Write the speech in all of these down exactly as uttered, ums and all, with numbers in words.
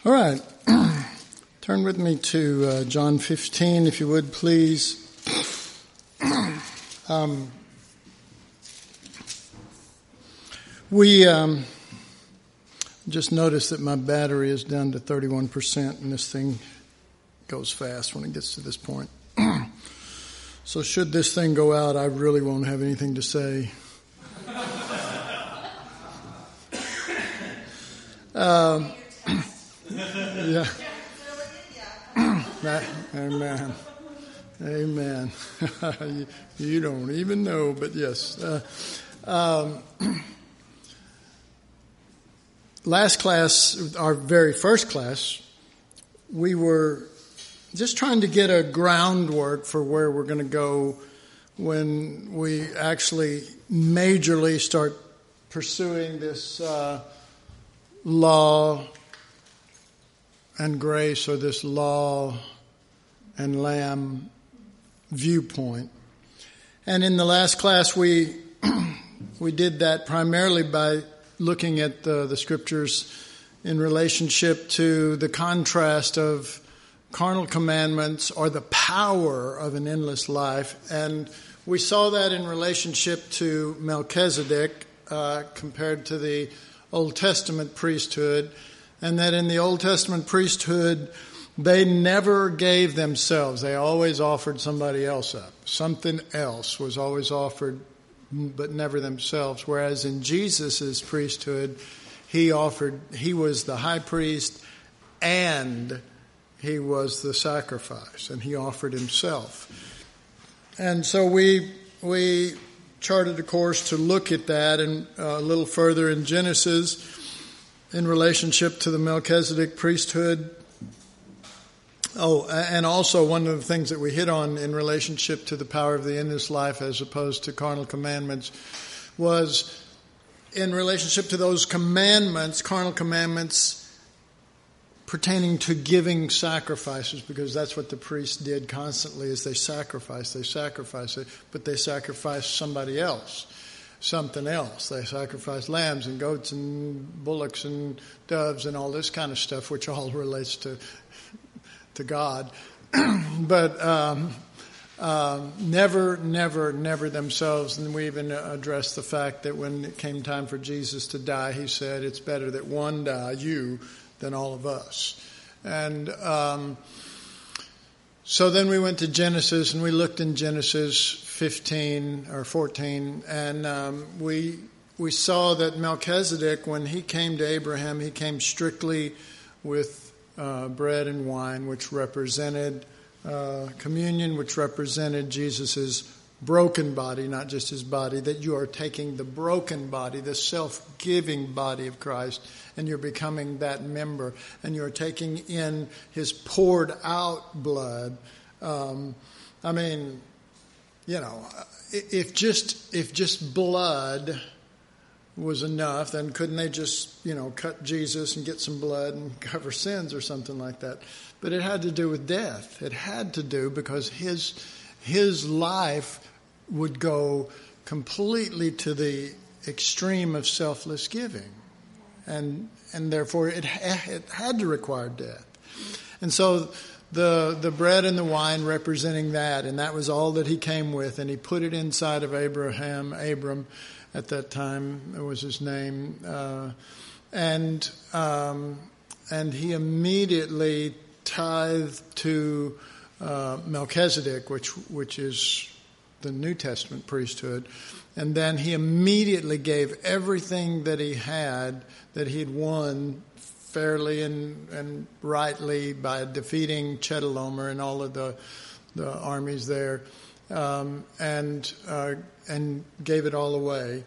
All right. Turn with me to uh, John fifteen, if you would, please. um, we um, just noticed that my battery is down to thirty-one percent, and this thing goes fast when it gets to this point. So should this thing go out, I really won't have anything to say. um, yeah. Amen. Amen. you, you don't even know, but yes. Uh, um, last class, our very first class, we were just trying to get a groundwork for where we're going to go when we actually majorly start pursuing this uh, law and grace, or this law and lamb viewpoint. And in the last class, we we did that primarily by looking at the, the scriptures in relationship to the contrast of carnal commandments or the power of an endless life. And we saw that in relationship to Melchizedek uh, compared to the Old Testament priesthood. And that in the Old Testament priesthood, they never gave themselves. They always offered somebody else up. Something else was always offered, but never themselves. Whereas in Jesus' priesthood, he offered, he was the high priest and he was the sacrifice, and he offered himself. And so we we charted a course to look at that, and uh, a little further in Genesis in relationship to the Melchizedek priesthood. Oh, and also one of the things that we hit on in relationship to the power of the endless life as opposed to carnal commandments was in relationship to those commandments, carnal commandments pertaining to giving sacrifices, because that's what the priests did constantly, is they sacrificed, they sacrificed it, but they sacrificed somebody else, something else. They sacrificed lambs and goats and bullocks and doves and all this kind of stuff, which all relates to to God. but um, um, never, never, never themselves. And we even addressed the fact that when it came time for Jesus to die, he said, it's better that one die, you, than all of us. And um, so then we went to Genesis, and we looked in Genesis fifteen or fourteen, and um, we we saw that Melchizedek, when he came to Abraham, he came strictly with uh, bread and wine, which represented uh, communion, which represented Jesus's broken body, not just his body, that you are taking the broken body, the self-giving body of Christ, and you're becoming that member, and you're taking in his poured out blood. Um, I mean, you know, if just if just blood was enough, then couldn't they just, you know, cut Jesus and get some blood and cover sins or something like that? But it had to do with death. It had to do because his his life would go completely to the extreme of selfless giving. And and therefore it, it had to require death. And so the the bread and the wine representing that, and that was all that he came with, and he put it inside of Abraham, Abram at that time, it was his name, uh, and um, and he immediately tithed to uh, Melchizedek, which which is the New Testament priesthood. And then he immediately gave everything that he had, that he had won fairly and, and rightly by defeating Chedorlaomer and all of the the armies there, um, and uh, and gave it all away.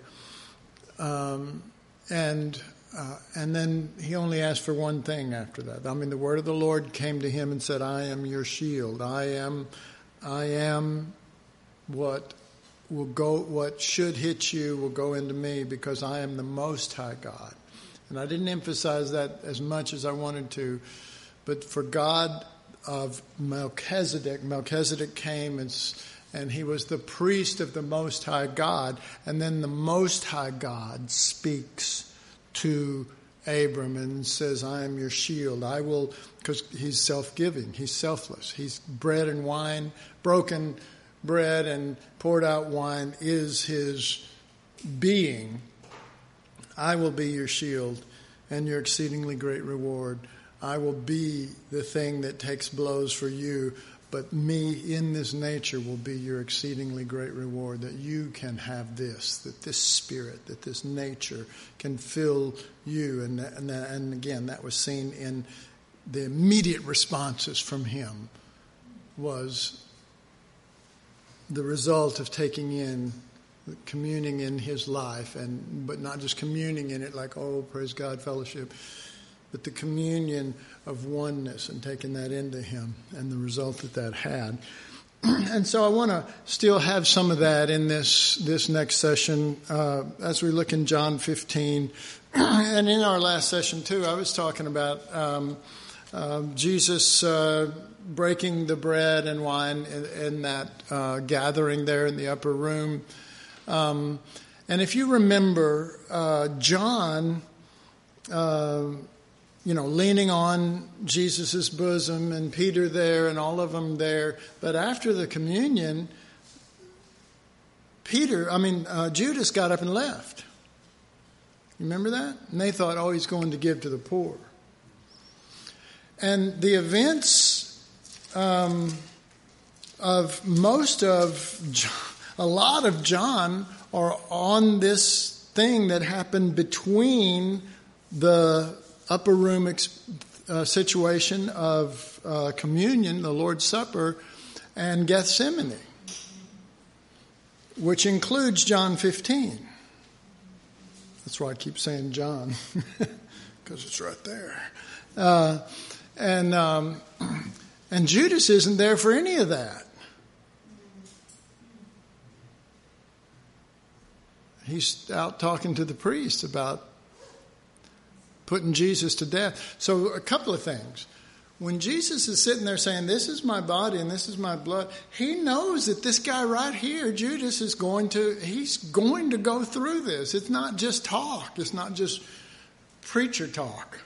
Um, and uh, and then he only asked for one thing after that. I mean, the word of the Lord came to him and said, "I am your shield. I am, I am what." will go, what should hit you will go into me, because I am the Most High God. And I didn't emphasize that as much as I wanted to, but for God of Melchizedek, Melchizedek came and, and he was the priest of the Most High God, and then the Most High God speaks to Abram and says, I am your shield. I will, because he's self-giving. He's selfless. He's bread and wine, broken bread and poured out wine is his being. I will be your shield and your exceedingly great reward. I will be the thing that takes blows for you, but me in this nature will be your exceedingly great reward, that you can have this, that this spirit, that this nature can fill you. And, and, and again, that was seen in the immediate responses from him was the result of taking in, communing in his life, and but not just communing in it like, oh, praise God, fellowship, but the communion of oneness and taking that into him and the result that that had. And so I want to still have some of that in this this next session uh, as we look in John fifteen. And in our last session, too, I was talking about um, uh, Jesus uh, breaking the bread and wine in, in that uh, gathering there in the upper room. Um, and if you remember, uh, John... Uh, you know, leaning on Jesus' bosom and Peter there and all of them there. But after the communion, Peter, I mean, uh, Judas got up and left. You remember that? And they thought, oh, he's going to give to the poor. And the events um, of most of, John, a lot of John are on this thing that happened between the upper room ex- uh, situation of uh, communion, the Lord's Supper, and Gethsemane, which includes John fifteen. That's why I keep saying John, because it's right there. Uh, and um, and Judas isn't there for any of that. He's out talking to the priest about putting Jesus to death. So a couple of things. When Jesus is sitting there saying, this is my body and this is my blood, he knows that this guy right here, Judas, is going to, he's going to go through this. It's not just talk. It's not just preacher talk.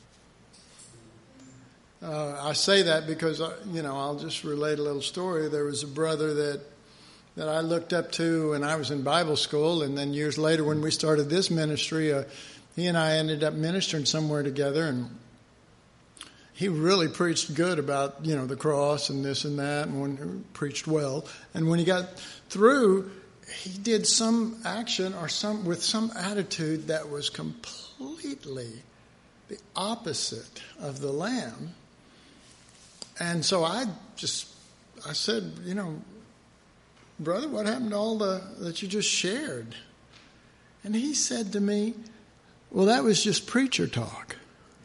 Uh, I say that because, you know, I'll just relate a little story. There was a brother that that I looked up to when I was in Bible school, and then years later when we started this ministry, uh, he and I ended up ministering somewhere together, and he really preached good about, you know, the cross and this and that, and when he preached well. And when he got through, he did some action or some with some attitude that was completely the opposite of the Lamb. And so I just, I said, you know, brother, what happened to all the that you just shared? And he said to me, well, that was just preacher talk.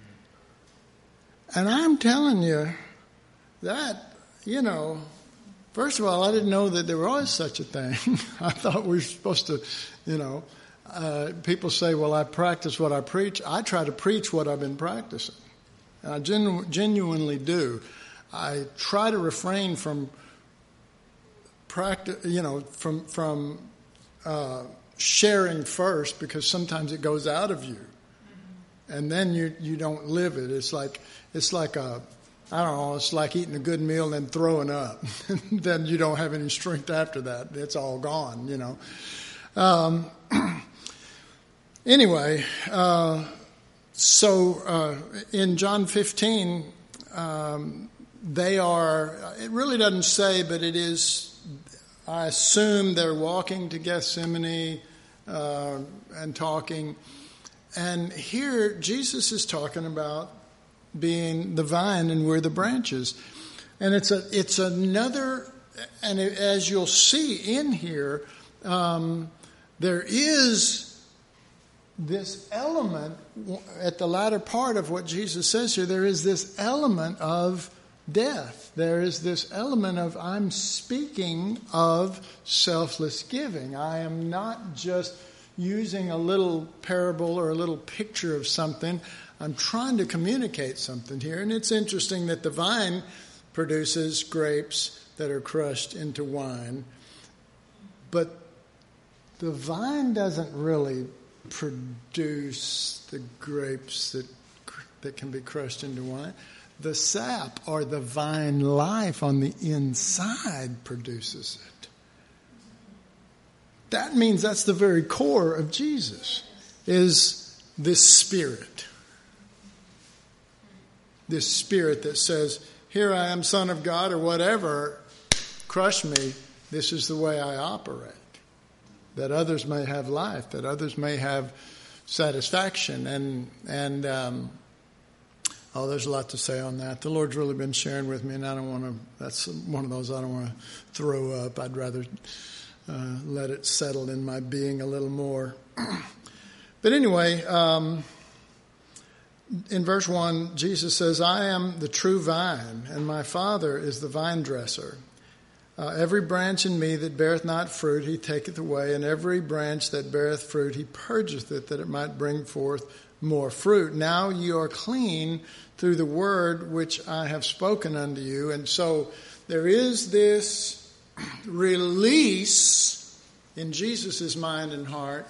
And I'm telling you that, you know, first of all, I didn't know that there was such a thing. I thought we were supposed to, you know, uh, people say, well, I practice what I preach. I try to preach what I've been practicing. And I genu- genuinely do. I try to refrain from practice, you know, from from uh, sharing first, because sometimes it goes out of you, and then you you don't live it. It's like it's like a I don't know. It's like eating a good meal and then throwing up. Then you don't have any strength after that. It's all gone, you know. Um, anyway, uh, so uh, in John fifteen, um, they are. It really doesn't say, but it is. I assume they're walking to Gethsemane uh, and talking. And here Jesus is talking about being the vine and we're the branches. And it's a it's another, and as you'll see in here, um, there is this element at the latter part of what Jesus says here. There is this element of death. There is this element of I'm speaking of selfless giving. I am not just using a little parable or a little picture of something. I'm trying to communicate something here. And it's interesting that the vine produces grapes that are crushed into wine. But the vine doesn't really produce the grapes that that can be crushed into wine. The sap or the vine life on the inside produces it. That means that's the very core of Jesus, is this spirit. This spirit that says, here I am, Son of God, or whatever, crush me. This is the way I operate. That others may have life, that others may have satisfaction. And, and um, oh, there's a lot to say on that. The Lord's really been sharing with me, and I don't want to, that's one of those I don't want to throw up. I'd rather uh, let it settle in my being a little more. But anyway, um, in verse one, Jesus says, I am the true vine, and my Father is the vine dresser. Uh, every branch in me that beareth not fruit, he taketh away, and every branch that beareth fruit, he purgeth it, that it might bring forth more fruit. Now you are clean through the word which I have spoken unto you. And so there is this release in Jesus' mind and heart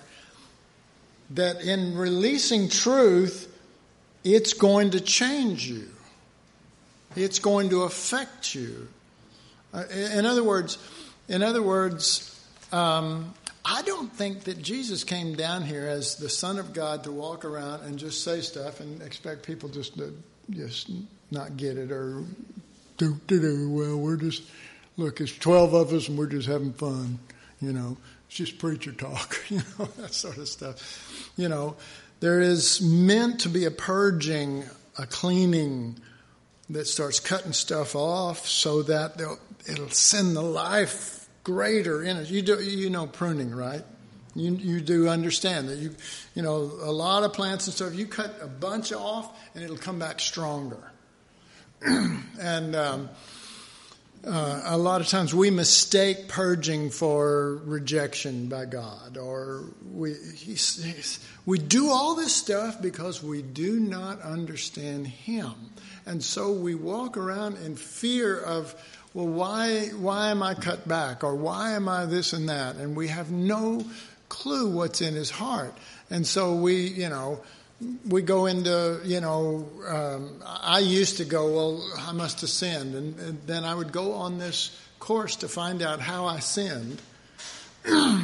that in releasing truth, it's going to change you. It's going to affect you. Uh, in other words, in other words, um, I don't think that Jesus came down here as the Son of God to walk around and just say stuff and expect people just to just not get it or do do do. Well, we're just look. It's twelve of us and we're just having fun. You know, it's just preacher talk. You know, that sort of stuff. You know, there is meant to be a purging, a cleaning that starts cutting stuff off so that they'll, it'll send the life greater in it. You do, you know pruning, right? You you do understand that you you know a lot of plants and stuff. You cut a bunch off and it'll come back stronger. and um, uh, a lot of times we mistake purging for rejection by God, or we he's, he's, we do all this stuff because we do not understand Him, and so we walk around in fear of, well, why why am I cut back? Or why am I this and that? And we have no clue what's in his heart. And so we, you know, we go into, you know, um, I used to go, well, I must have sinned. And, and then I would go on this course to find out how I sinned. And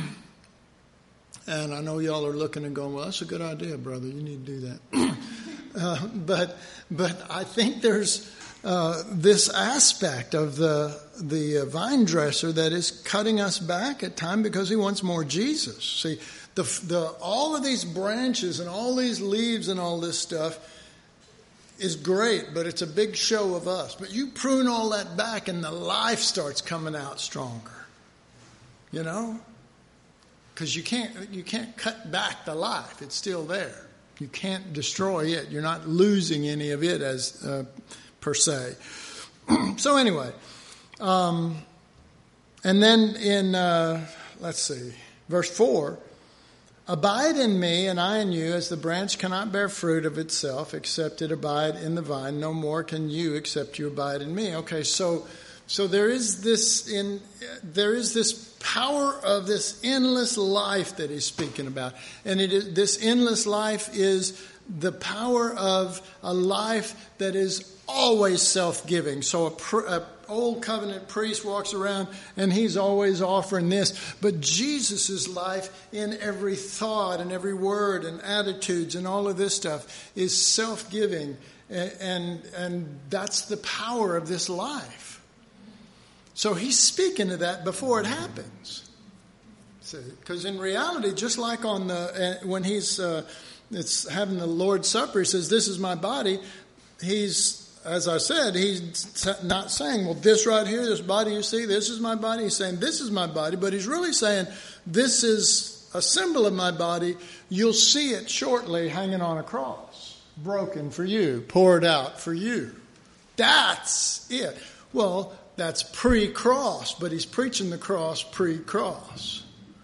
I know y'all are looking and going, well, that's a good idea, brother. You need to do that. uh, but but I think there's Uh, this aspect of the the uh, vine dresser that is cutting us back at time because he wants more Jesus. See, the the all of these branches and all these leaves and all this stuff is great, but it's a big show of us. But you prune all that back and the life starts coming out stronger. You know? Because you can't you can't cut back the life. It's still there. You can't destroy it. You're not losing any of it as uh, per se. So anyway, um, and then in, uh, let's see, verse four, abide in me and I in you, as the branch cannot bear fruit of itself except it abide in the vine, no more can you except you abide in me. Okay, so so there is this in there is this power of this endless life that he's speaking about, and it is, this endless life is the power of a life that is always self-giving. So a, pr- a old covenant priest walks around and he's always offering this. But Jesus' life in every thought and every word and attitudes and all of this stuff is self-giving. And, and, and that's the power of this life. So he's speaking to that before it happens. Because in reality, just like on the uh, when he's uh, it's having the Lord's Supper, he says, this is my body. He's As I said, he's not saying, well, this right here, this body you see, this is my body. He's saying, this is my body. But he's really saying, this is a symbol of my body. You'll see it shortly hanging on a cross, broken for you, poured out for you. That's it. Well, that's pre-cross, but he's preaching the cross pre-cross.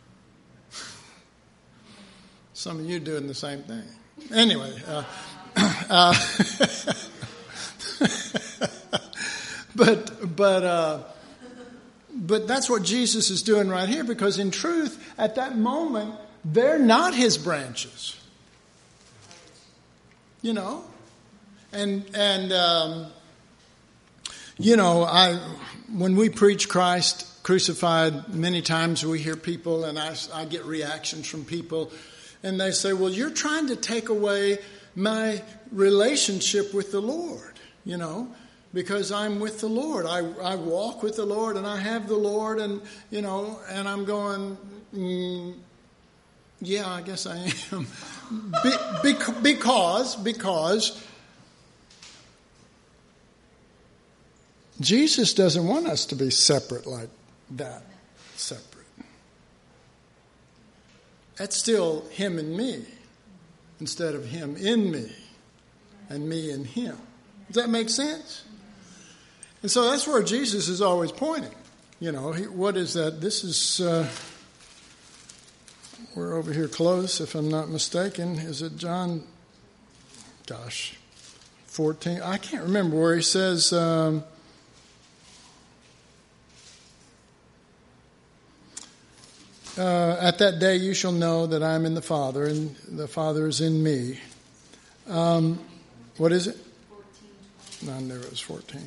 Some of you doing the same thing. Anyway, uh, uh, but but uh, but that's what Jesus is doing right here, because in truth, at that moment, they're not his branches. You know? And, and um, you know, I when we preach Christ crucified, many times we hear people, and I, I get reactions from people, and they say, well, you're trying to take away my relationship with the Lord, you know, because I'm with the Lord. I, I walk with the Lord, and I have the Lord, and, you know, and I'm going, mm, yeah, I guess I am. Be, be, because, because Jesus doesn't want us to be separate like that, separate. That's still him and me instead of him in me and me in him. Does that make sense? And so that's where Jesus is always pointing. You know, he, what is that? This is, uh, we're over here close, if I'm not mistaken. Is it John, gosh, fourteen? I can't remember where he says, um, Uh, at that day you shall know that I am in the Father, and the Father is in me. Um, what is it? fourteen. No, I knew it was fourteen.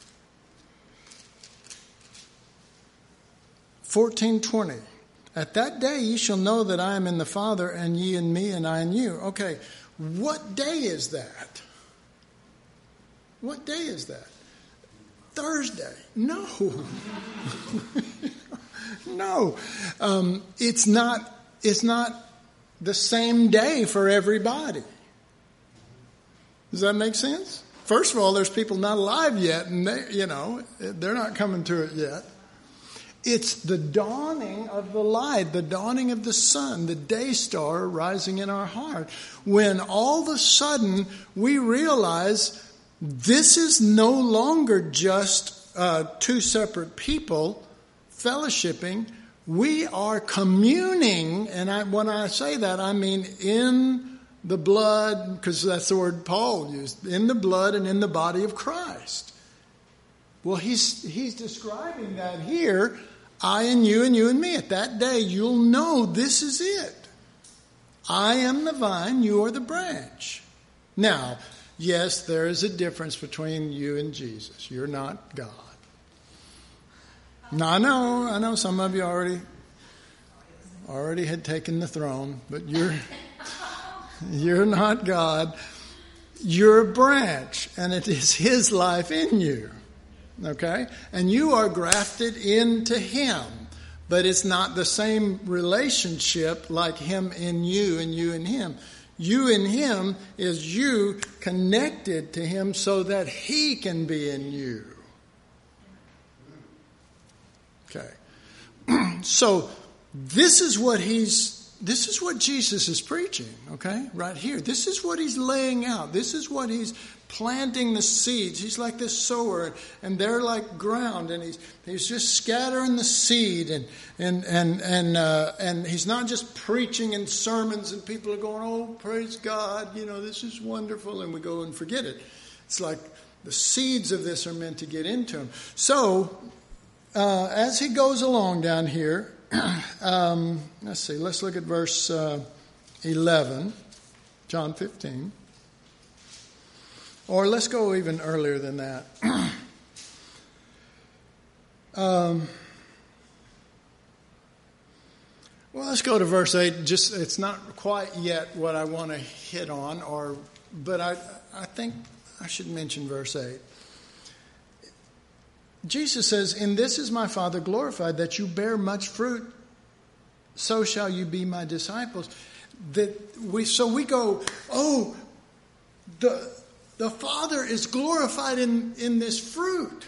fourteen twenty. At that day ye shall know that I am in the Father, and ye in me, and I in you. Okay, what day is that? What day is that? Thursday. No. No, um, it's not. It's not the same day for everybody. Does that make sense? First of all, there's people not alive yet, and they, you know, they're not coming to it yet. It's the dawning of the light, the dawning of the sun, the day star rising in our heart, when all of a sudden we realize this is no longer just uh, two separate people fellowshipping. We are communing, and I, when I say that, I mean in the blood, because that's the word Paul used, in the blood and in the body of Christ. Well, he's he's describing that here, I and you and you and me. At that day, you'll know this is it. I am the vine, you are the branch. Now, yes, there is a difference between you and Jesus. You're not God. Now, I know, I know some of you already already had taken the throne, but you're you're not God. You're a branch, and it is his life in you. Okay? And you are grafted into him, but it's not the same relationship like him in you and you in him. You in him is you connected to him so that he can be in you. Okay. So this is what he's this is what Jesus is preaching, okay? Right here. This is what he's laying out. This is what he's planting the seeds. He's like this sower, and they're like ground, and he's he's just scattering the seed, and and and and uh, and he's not just preaching in sermons, and people are going, "Oh, praise God, you know, this is wonderful," and we go and forget it. It's like the seeds of this are meant to get into him. So uh, as he goes along down here, um, let's see. Let's look at verse uh, eleven, John fifteen. Or let's go even earlier than that. um, well, let's go to verse eight. Just it's not quite yet what I want to hit on, or but I I think I should mention verse eight. Jesus says, "In this is my Father glorified, that you bear much fruit. So shall you be my disciples." That we so we go, oh, the. The Father is glorified in, in this fruit.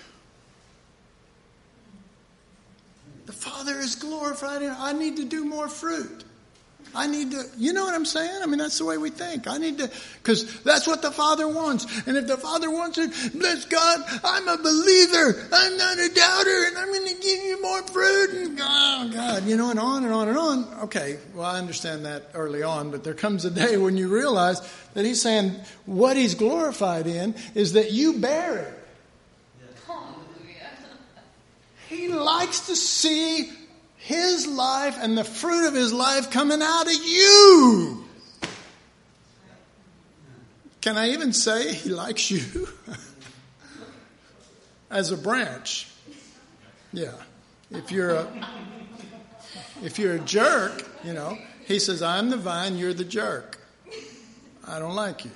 The Father is glorified in, I need to do more fruit. I need to, you know what I'm saying? I mean, that's the way we think. I need to, because that's what the Father wants. And if the Father wants it, bless God, I'm a believer. I'm not a doubter, and I'm going to give you more fruit. And oh, God, you know, and on and on and on. Okay, well, I understand that early on, but there comes a day when you realize that he's saying what he's glorified in is that you bear it. He likes to see His life and the fruit of his life coming out of you. Can I even say he likes you? As a branch. Yeah. If you're a if you're a jerk, you know, he says, I'm the vine, you're the jerk. I don't like you.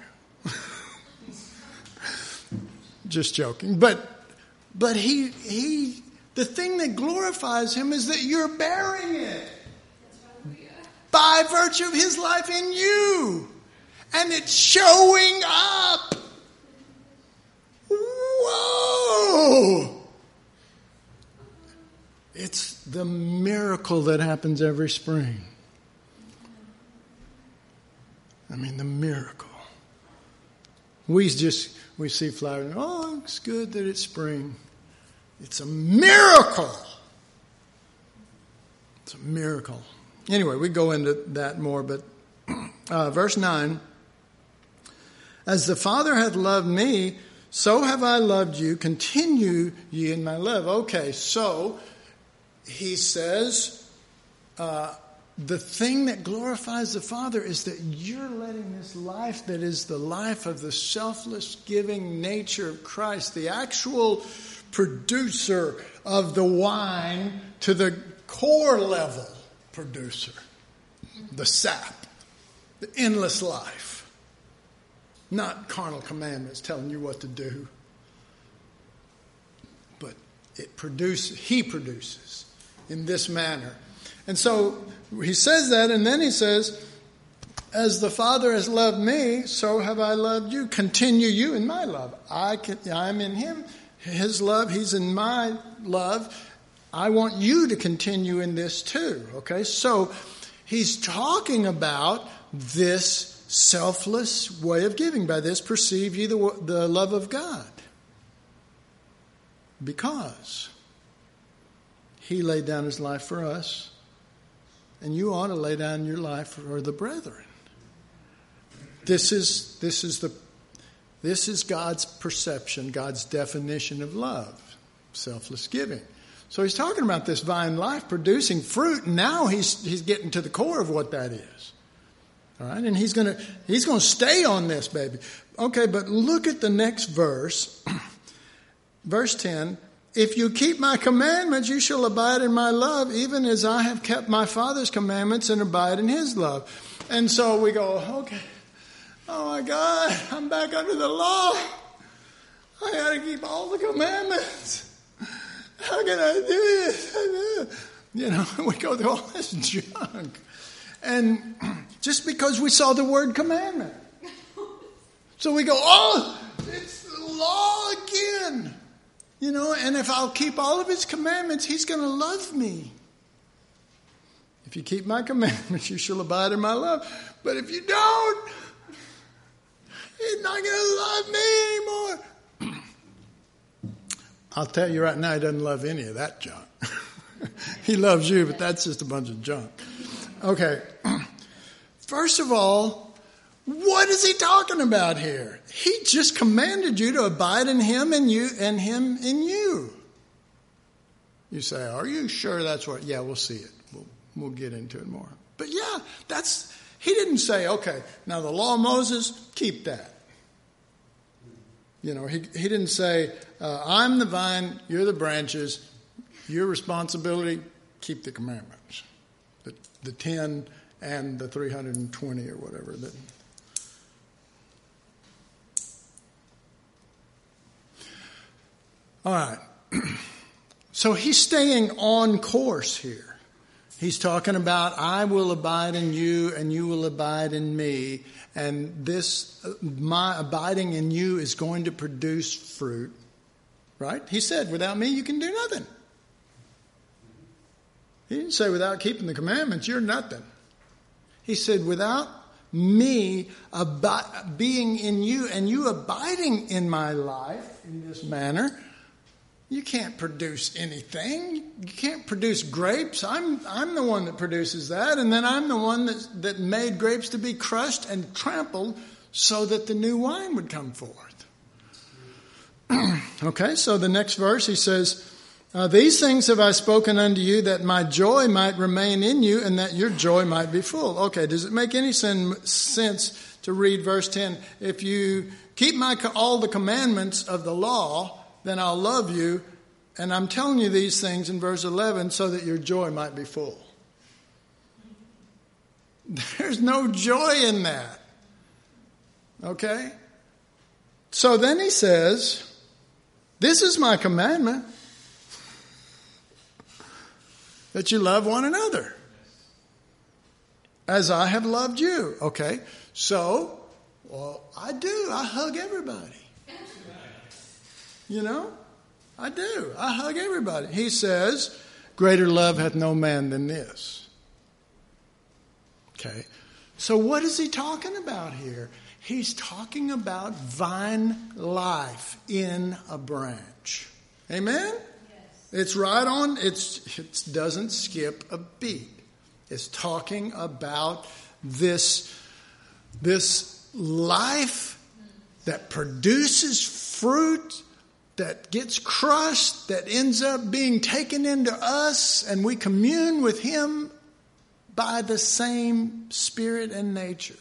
Just joking. But but he he the thing that glorifies him is that you're bearing it. By virtue of his life in you. And it's showing up. Whoa! It's the miracle that happens every spring. I mean, the miracle. We just, we see flowers, oh, it's good that it's spring. It's a miracle. It's a miracle. Anyway, we go into that more, but uh, verse nine. As the Father hath loved me, so have I loved you. Continue ye in my love. Okay, so he says, uh, the thing that glorifies the Father is that you're letting this life that is the life of the selfless giving nature of Christ, the actual producer of the wine to the core level producer, the sap, the endless life. Not carnal commandments telling you what to do. But it produces, he produces in this manner. And so he says that, and then he says, as the Father has loved me, so have I loved you. Continue you in my love. I can, I'm in him, his love, he's in my love. I want you to continue in this too. Okay, so he's talking about this selfless way of giving. By this perceive ye the, the love of God. Because he laid down his life for us, and you ought to lay down your life for the brethren. This is this is the this is God's perception, God's definition of love, selfless giving. So he's talking about this vine life producing fruit, and now he's he's getting to the core of what that is. All right, and he's gonna he's gonna stay on this, baby. Okay, but look at the next verse, verse ten. If you keep my commandments, you shall abide in my love, even as I have kept my Father's commandments and abide in his love. And so we go, okay, oh my God, I'm back under the law. I got to keep all the commandments. How can I do this? You know, we go through all this junk. And just because we saw the word commandment. So we go, oh, it's the law again. You know, and if I'll keep all of his commandments, he's going to love me. If you keep my commandments, you shall abide in my love. But if you don't, he's not going to love me anymore. I'll tell you right now, he doesn't love any of that junk. He loves you, but that's just a bunch of junk. Okay. First of all, what is he talking about here? He just commanded you to abide in him and you and him in you. You say, are you sure that's what? Yeah, we'll see it. We'll, we'll get into it more. But yeah, that's, he didn't say, okay, now the law of Moses, keep that. You know, he, he didn't say, uh, I'm the vine, you're the branches, your responsibility, keep the commandments. The, the ten and the three hundred twenty or whatever that. All right. So he's staying on course here. He's talking about, I will abide in you and you will abide in me. And this, my abiding in you is going to produce fruit. Right? He said, without me, you can do nothing. He didn't say without keeping the commandments, you're nothing. He said, without me ab- being in you and you abiding in my life in this manner, you can't produce anything. You can't produce grapes. I'm I'm the one that produces that, and then I'm the one that that made grapes to be crushed and trampled so that the new wine would come forth. Okay, so the next verse he says, Uh, these things have I spoken unto you, that my joy might remain in you, and that your joy might be full. Okay, does it make any sen- sense to read verse ten? If you keep my all the commandments of the law, then I'll love you. And I'm telling you these things in verse eleven so that your joy might be full. There's no joy in that. Okay? So then he says, this is my commandment, that you love one another as I have loved you. Okay, so, well, I do. I hug everybody. You know, I do. I hug everybody. He says, greater love hath no man than this. Okay, so what is he talking about here? He's talking about vine life in a branch. Amen? It's right on. It's, it doesn't skip a beat. It's talking about this, this life that produces fruit, that gets crushed, that ends up being taken into us, and we commune with him by the same spirit and nature,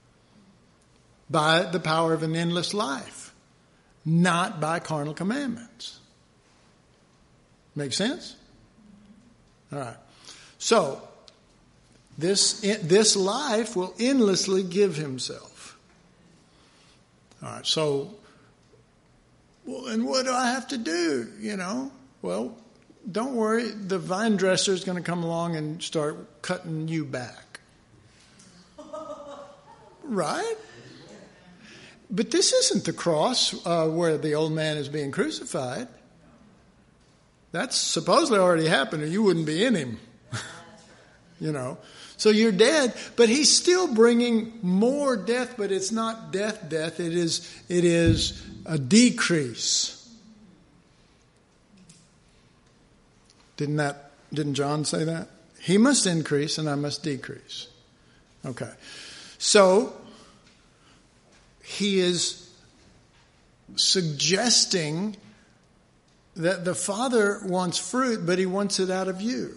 by the power of an endless life, not by carnal commandments. Make sense? All right. So, this, this life will endlessly give himself. All right. So, well, and what do I have to do? You know, well, don't worry. The vine dresser is going to come along and start cutting you back. Right? But this isn't the cross uh, where the old man is being crucified. That's supposedly already happened, or you wouldn't be in him. You know. So you're dead, but he's still bringing more death, but it's not death, death. It is, it is a decrease. Didn't that, didn't John say that? He must increase and I must decrease. Okay. So, he is suggesting that the Father wants fruit, but he wants it out of you.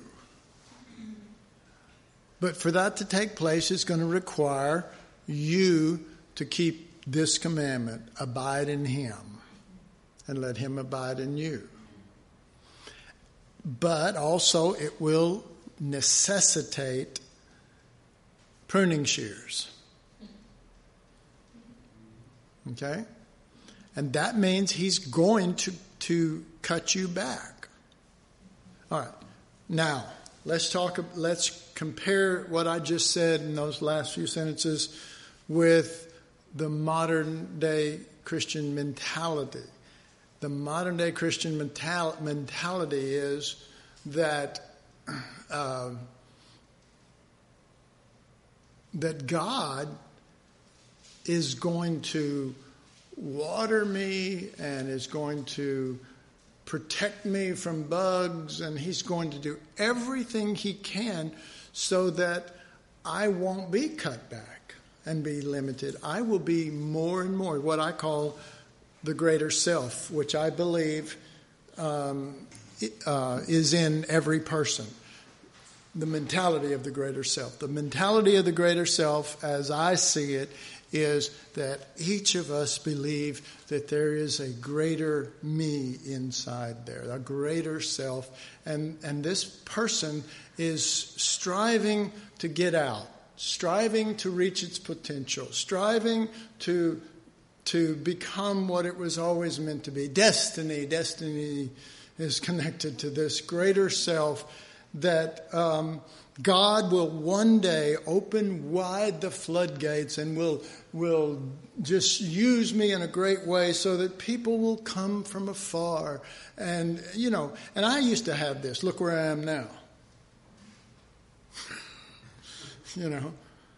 But for that to take place, it's going to require you to keep this commandment, abide in him, and let him abide in you. But also it will necessitate pruning shears. Okay? And that means he's going to, to cut you back. All right. Now, let's talk, let's compare what I just said in those last few sentences with the modern day Christian mentality. The modern day Christian mental, mentality is that uh, that God is going to water me and is going to protect me from bugs, and he's going to do everything he can so that I won't be cut back and be limited. I will be more and more what I call the greater self, which I believe um, uh, is in every person. The mentality of the greater self. The mentality of the greater self, as I see it, is that each of us believe that there is a greater me inside there, a greater self. And, and this person is striving to get out, striving to reach its potential, striving to, to become what it was always meant to be. Destiny, destiny is connected to this greater self that um, God will one day open wide the floodgates and will will just use me in a great way so that people will come from afar. And, you know, and I used to have this. Look where I am now. You know.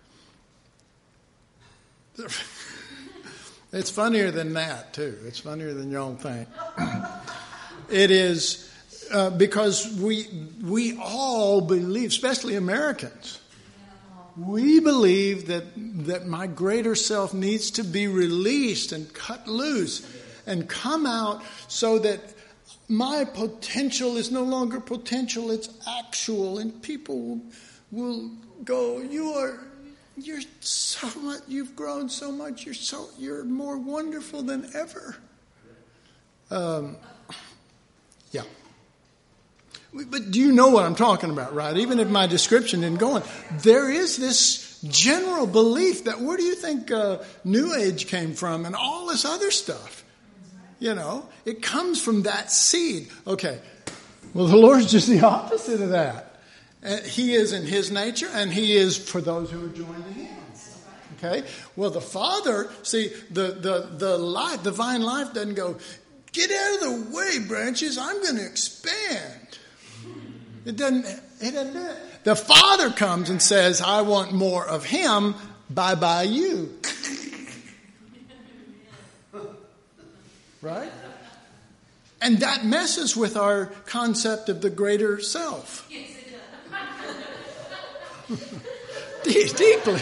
It's funnier than that, too. It's funnier than y'all think. It is... Uh, because we we all believe, especially Americans, we believe that that my greater self needs to be released and cut loose and come out so that my potential is no longer potential, it's actual. And people will, will go, you are, you're so much, you've grown so much, you're so, you're more wonderful than ever. Um, yeah. But do you know what I'm talking about, right? Even if my description didn't go on. There is this general belief that where do you think uh, New Age came from and all this other stuff? You know, it comes from that seed. Okay, well, the Lord's just the opposite of that. Uh, he is in his nature, and he is for those who are joined to him. Okay, well, the Father, see, the, the, the life, the vine life doesn't go, get out of the way, branches, I'm going to expand. It doesn't, it doesn't do it. The Father comes and says, I want more of him, bye-bye you. Right? And that messes with our concept of the greater self. Yes, it does. Deeply.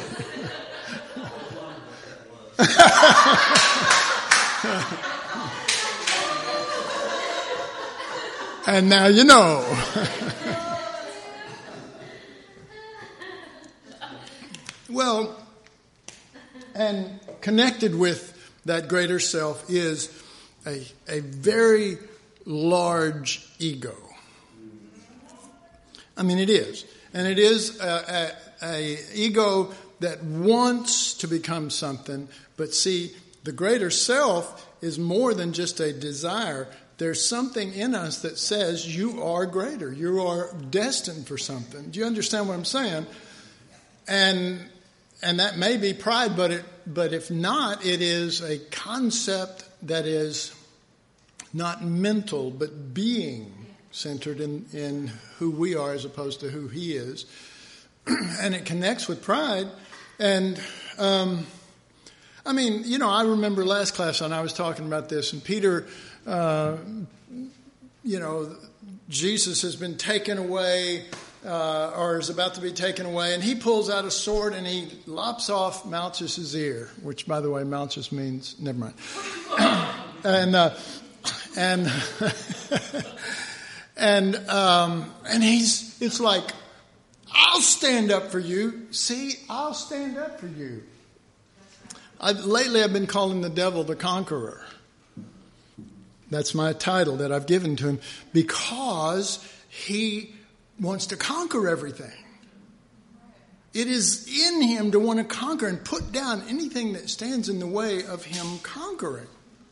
And now you know. Well, and connected with that greater self is a, a very large ego. I mean, it is. And it is a, a, a ego that wants to become something. But see, the greater self is more than just a desire. There's something in us that says you are greater. You are destined for something. Do you understand what I'm saying? And and that may be pride, but it but if not, it is a concept that is not mental, but being centered in, in who we are as opposed to who he is. And it connects with pride. And um, I mean, you know, I remember last class when I was talking about this, and Peter, uh, you know, Jesus has been taken away, uh, or is about to be taken away, and he pulls out a sword and he lops off Malchus's ear, which, by the way, Malchus means, never mind. and, uh, and, and, um, and he's, it's like, I'll stand up for you. See, I'll stand up for you. I've, lately I've been calling the devil the conqueror. That's my title that I've given to him because he wants to conquer everything. It is in him to want to conquer and put down anything that stands in the way of him conquering.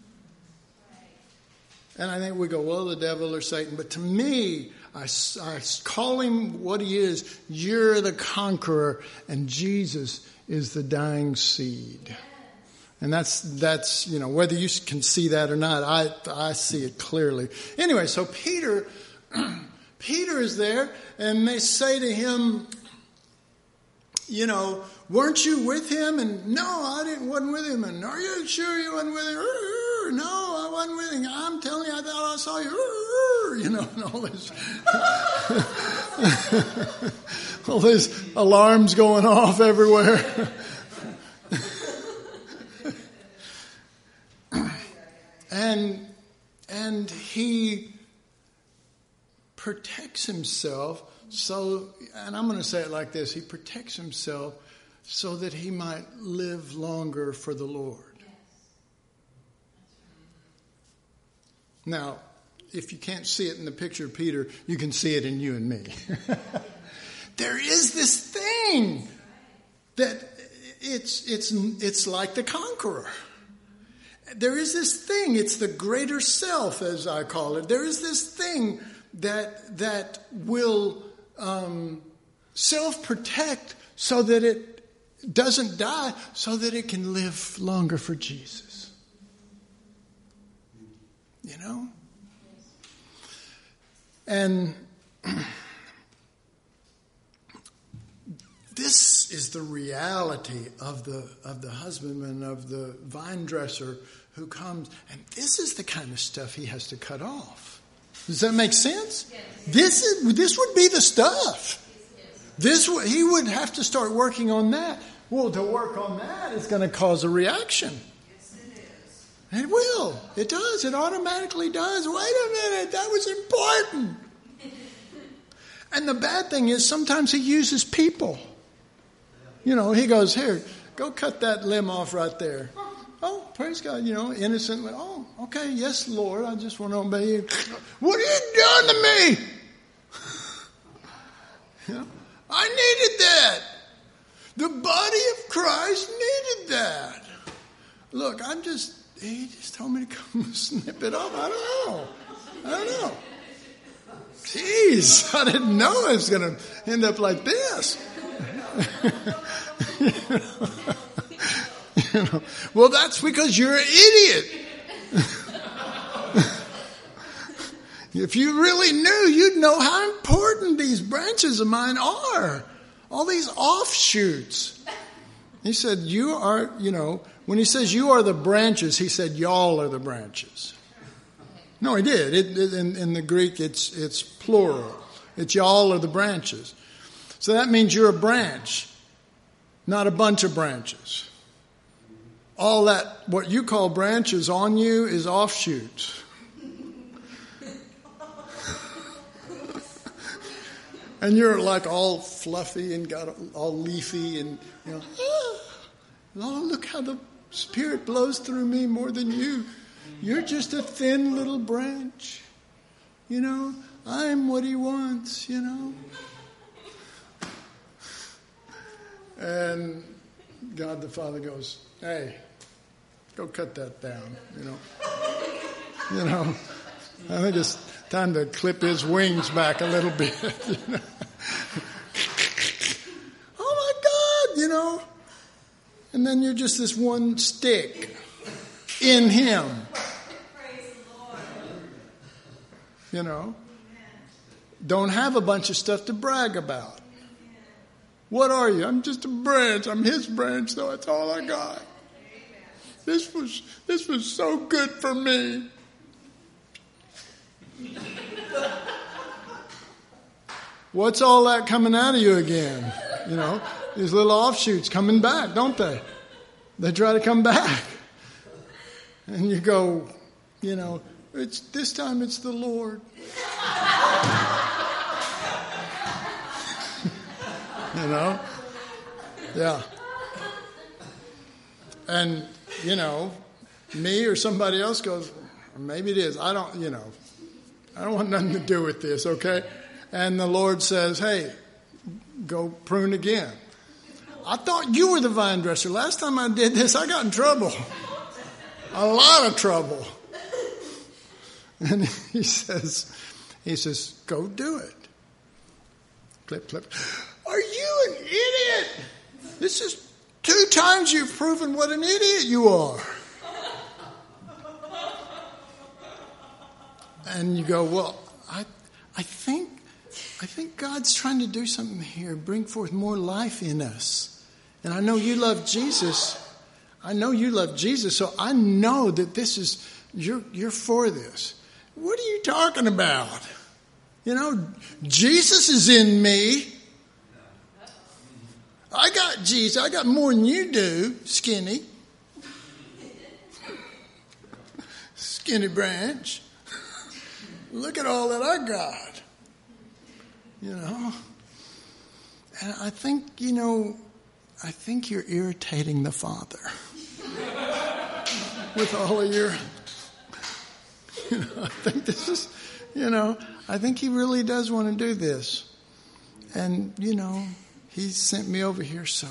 And I think we go, well, the devil or Satan. But to me, I, I call him what he is. You're the conqueror, and Jesus is the dying seed. And that's, that's you know, whether you can see that or not, I I see it clearly. Anyway, so Peter, Peter is there, and they say to him, you know, weren't you with him? And no, I didn't, wasn't with him. And are you sure you wasn't with him? No, I wasn't with him. I'm telling you, I thought I saw you. You know, and all this, all these alarms going off everywhere. And and he protects himself so, and I'm going to say it like this, he protects himself so that he might live longer for the Lord. Now, if you can't see it in the picture of Peter, you can see it in you and me. There is this thing that it's it's it's like the conqueror. There is this thing, it's the greater self, as I call it. There is this thing that that will um, self-protect so that it doesn't die, so that it can live longer for Jesus. You know? And this is the reality of the of the husbandman, of the vine dresser who comes, and this is the kind of stuff he has to cut off. Does that make sense? Yes. This is this would be the stuff. Yes. This he would have to start working on that. Well, to work on that is going to cause a reaction. Yes, it is. It will. It does. It automatically does. Wait a minute. That was important. And the bad thing is sometimes he uses people. You know, he goes, here, go cut that limb off right there. Oh, praise God, you know, innocently. Oh, okay, yes, Lord, I just want to obey you. What have you done to me? You know, I needed that. The body of Christ needed that. Look, I'm just, he just told me to come snip it off. I don't know. I don't know. Jeez, I didn't know it was going to end up like this. you know, you know. Well, that's because you're an idiot. If you really knew, you'd know how important these branches of mine are. All these offshoots. He said, you are, you know, when he says you are the branches, he said y'all are the branches. No, he did. It, it, in, in the Greek, it's it's plural. It's y'all are the branches. So that means you're a branch, not a bunch of branches. All that, what you call branches on you is offshoots. And you're like all fluffy and got all leafy and, you know, oh, oh, look how the Spirit blows through me more than you. You're just a thin little branch. You know, I'm what he wants, you know. And God the Father goes, hey, go cut that down, you know. You know, I think it's time to clip his wings back a little bit. You know? Oh my God, you know. And then you're just this one stick in him. Praise the Lord. You know. Don't have a bunch of stuff to brag about. What are you? I'm just a branch. I'm his branch, though. That's all I got. This was this was so good for me. What's all that coming out of you again? You know, these little offshoots coming back, don't they? They try to come back. And you go, you know, it's this time it's the Lord. You know? Yeah. And, you know, me or somebody else goes, maybe it is. I don't, you know, I don't want nothing to do with this, okay? And the Lord says, hey, go prune again. I thought you were the vine dresser. Last time I did this, I got in trouble. A lot of trouble. And he says, he says, go do it. Clip, clip. Are you an idiot? This is two times you've proven what an idiot you are. And you go, well, I, I think, I think God's trying to do something here, bring forth more life in us. And I know you love Jesus. I know you love Jesus, so I know that this is, you're, you're for this. What are you talking about? You know, Jesus is in me. I got Jesus. I got more than you do, skinny. Skinny branch. Look at all that I got. You know. And I think, you know, I think you're irritating the Father. With all of your, you know, I think this is, you know, I think he really does want to do this. And, you know, he sent me over here, so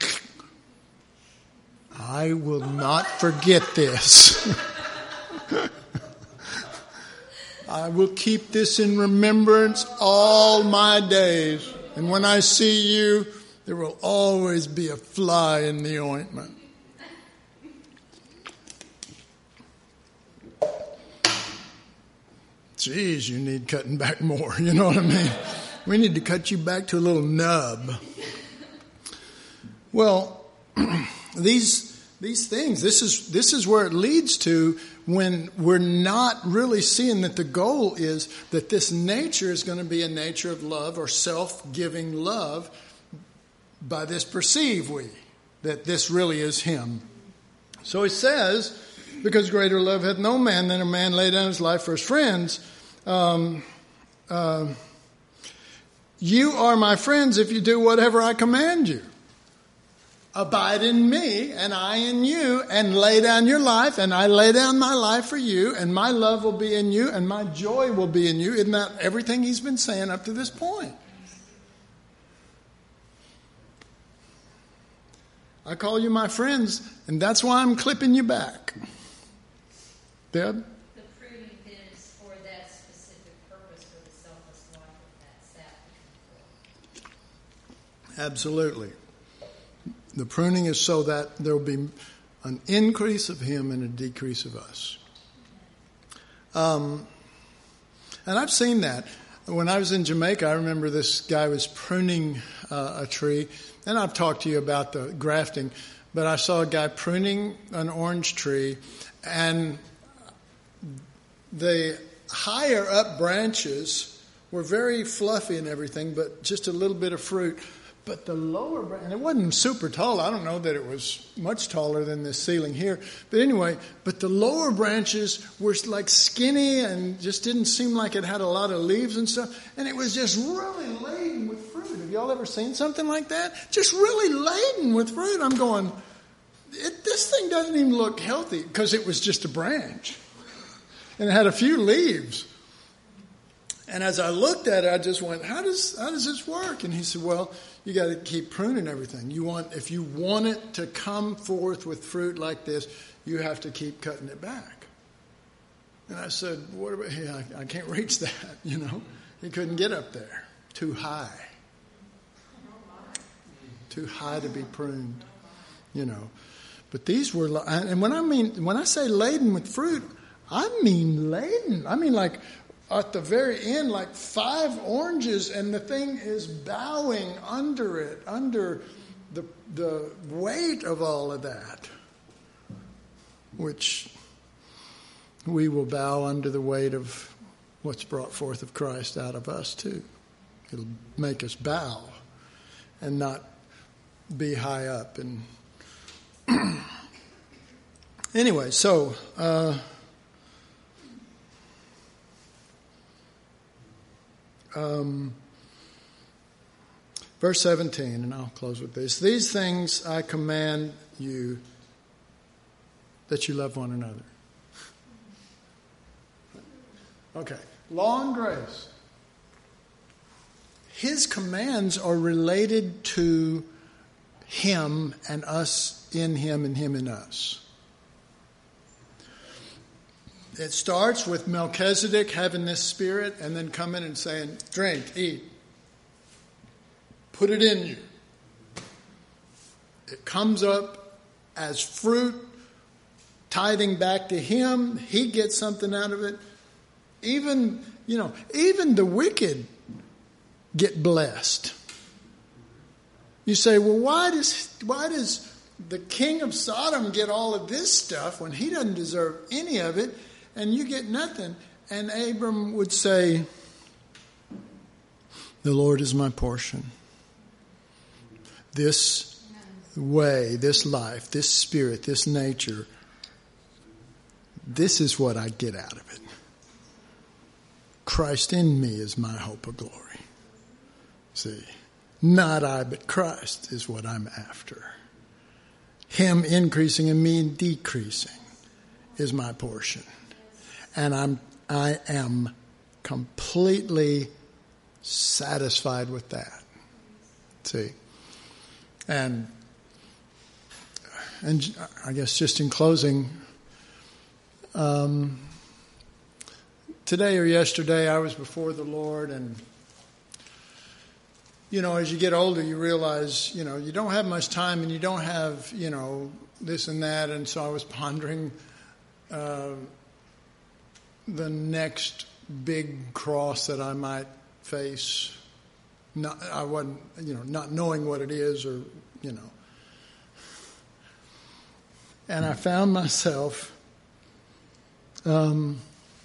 I will not forget this. I will keep this in remembrance all my days. And when I see you, there will always be a fly in the ointment. Geez, you need cutting back more. You know what I mean? We need to cut you back to a little nub. Well, these these things, this is this is where it leads to when we're not really seeing that the goal is that this nature is going to be a nature of love or self-giving love. By this perceive we that this really is him. So it says because greater love hath no man than a man lay down his life for his friends. Um, uh, you are my friends if you do whatever I command you. Abide in me and I in you, and lay down your life, and I lay down my life for you, and my love will be in you, and my joy will be in you. Isn't that everything he's been saying up to this point? I call you my friends, and that's why I'm clipping you back. Deb? The pruning then is for that specific purpose, for the selfless life of that sap. Absolutely. The pruning is so that there will be an increase of him and a decrease of us. Um, and I've seen that. When I was in Jamaica, I remember this guy was pruning uh, a tree. And I've talked to you about the grafting, but I saw a guy pruning an orange tree, and the higher up branches were very fluffy and everything, but just a little bit of fruit. But the lower branch, and it wasn't super tall. I don't know that it was much taller than this ceiling here. But anyway, but the lower branches were like skinny and just didn't seem like it had a lot of leaves and stuff. And it was just really laden with fruit. Have y'all ever seen something like that? Just really laden with fruit. I'm going, it, this thing doesn't even look healthy, because it was just a branch. And it had a few leaves. And as I looked at it, I just went, how does how does this work? And he said, well, you got to keep pruning everything. You want, if you want it to come forth with fruit like this, you have to keep cutting it back. And I said, what about, hey, I, I can't reach that, you know. He couldn't get up there. Too high. Too high to be pruned, you know. But these were, and when I mean, when I say laden with fruit, I mean laden. I mean like, at the very end, like five oranges, and the thing is bowing under it, under the the weight of all of that, which we will bow under the weight of what's brought forth of Christ out of us too. It'll make us bow and not be high up. And anyway, so... Uh, Um, verse seventeen, and I'll close with this. These things I command you, that you love one another. Okay. Law and grace. His commands are related to him and us in him and him in us. It starts with Melchizedek having this spirit and then coming and saying, drink, eat, put it in you. It comes up as fruit, tithing back to him. He gets something out of it. Even, you know, even the wicked get blessed. You say, well, why does, why does the king of Sodom get all of this stuff when he doesn't deserve any of it? And you get nothing. And Abram would say, the Lord is my portion. This way, this life, this spirit, this nature, this is what I get out of it. Christ in me is my hope of glory. See, not I, but Christ is what I'm after. Him increasing and me decreasing is my portion. And I'm, I am completely satisfied with that. See? And, and I guess just in closing, um, today or yesterday I was before the Lord, and, you know, as you get older you realize, you know, you don't have much time and you don't have, you know, this and that. And so I was pondering, uh, the next big cross that I might face. Not, I wasn't, you know, not knowing what it is, or, you know. And I found myself um,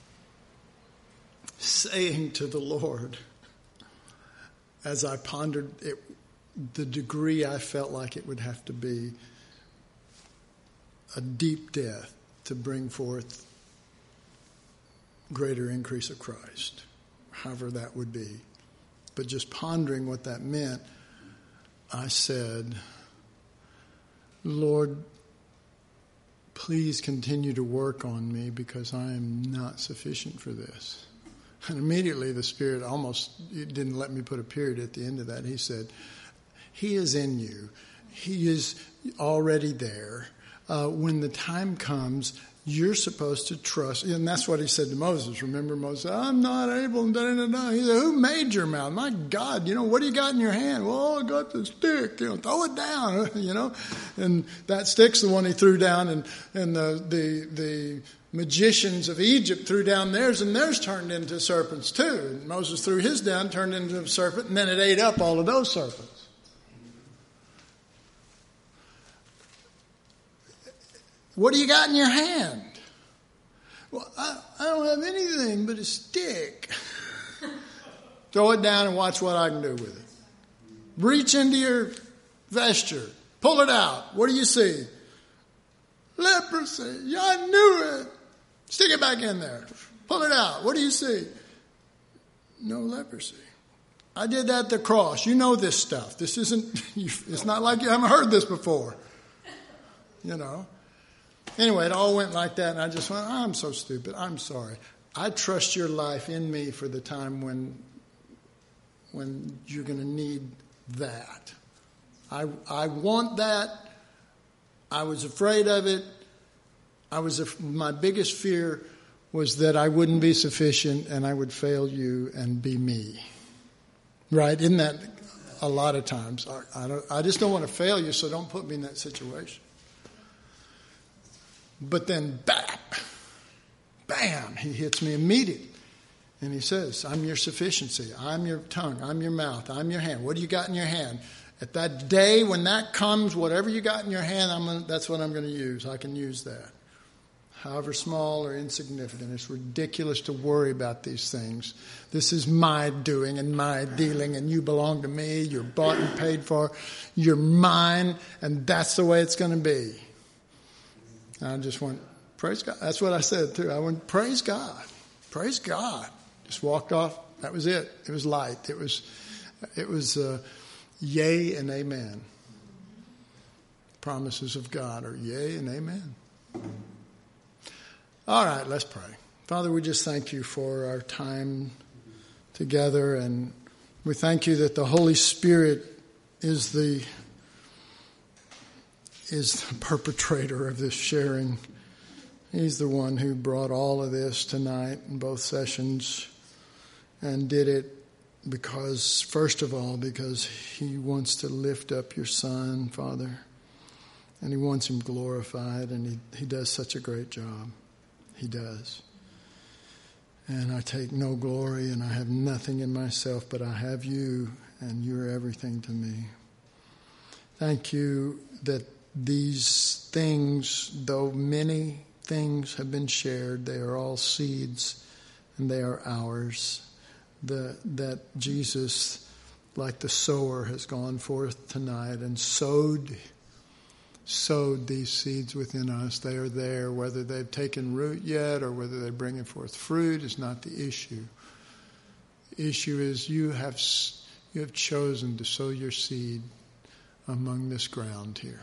saying to the Lord, as I pondered it, the degree I felt like it would have to be a deep death to bring forth greater increase of Christ, however that would be. But just pondering what that meant, I said, Lord, please continue to work on me because I am not sufficient for this. And immediately the Spirit almost didn't let me put a period at the end of that. He said, He is in you. He is already there. Uh, when the time comes, you're supposed to trust. And that's what he said to Moses. Remember Moses, I'm not able. Da, da, da. He said, who made your mouth? My God, you know, what do you got in your hand? Well, I got the stick. You know, throw it down, you know. And that stick's the one he threw down. And, and the, the, the magicians of Egypt threw down theirs, and theirs turned into serpents too. And Moses threw his down, turned into a serpent, and then it ate up all of those serpents. What do you got in your hand? Well, I, I don't have anything but a stick. Throw it down and watch what I can do with it. Reach into your vesture. Pull it out. What do you see? Leprosy. Yeah, I knew it. Stick it back in there. Pull it out. What do you see? No leprosy. I did that at the cross. You know this stuff. This isn't, it's not like you haven't heard this before. You know. Anyway, it all went like that, and I just went, oh, I'm so stupid. I'm sorry. I trust your life in me for the time when, when you're going to need that. I, I want that. I was afraid of it. I was my biggest fear was that I wouldn't be sufficient and I would fail you and be me. Right? Isn't that a lot of times? I, I, don't, I just don't want to fail you, so don't put me in that situation. But then, bam, bam, he hits me immediately. And he says, I'm your sufficiency. I'm your tongue. I'm your mouth. I'm your hand. What do you got in your hand? At that day when that comes, whatever you got in your hand, I'm gonna, that's what I'm going to use. I can use that. However small or insignificant. It's ridiculous to worry about these things. This is my doing and my dealing, and you belong to me. You're bought and paid for. You're mine, and that's the way it's going to be. I just went, praise God. That's what I said too. I went, praise God. Praise God. Just walked off. That was it. It was light. It was, it was uh, yay and amen. Promises of God are yay and amen. All right, let's pray. Father, we just thank you for our time together, and we thank you that the Holy Spirit is the is the perpetrator of this sharing. He's the one who brought all of this tonight in both sessions and did it because, first of all, because he wants to lift up your Son, Father, and he wants him glorified, and he, he does such a great job. He does. And I take no glory, and I have nothing in myself, but I have you, and you're everything to me. Thank you that these things, though many things have been shared, they are all seeds and they are ours. The, that Jesus, like the sower, has gone forth tonight and sowed, sowed these seeds within us. They are there. Whether they've taken root yet or whether they're bringing forth fruit is not the issue. The issue is you have, you have chosen to sow your seed among this ground here.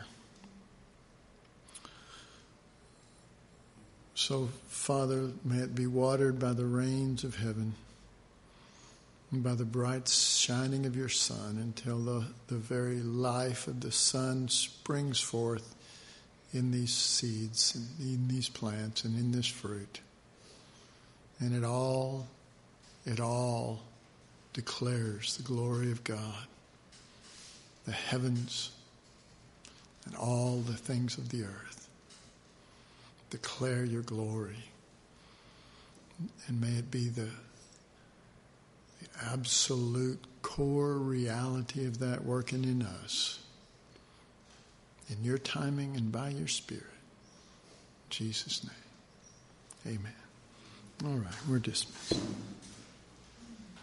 So, Father, may it be watered by the rains of heaven and by the bright shining of your sun until the, the very life of the sun springs forth in these seeds, and in these plants, and in this fruit. And it all, it all declares the glory of God, the heavens, and all the things of the earth. Declare your glory, and may it be the, the absolute core reality of that working in us, in your timing and by your Spirit. In Jesus' name, amen. All right, we're dismissed.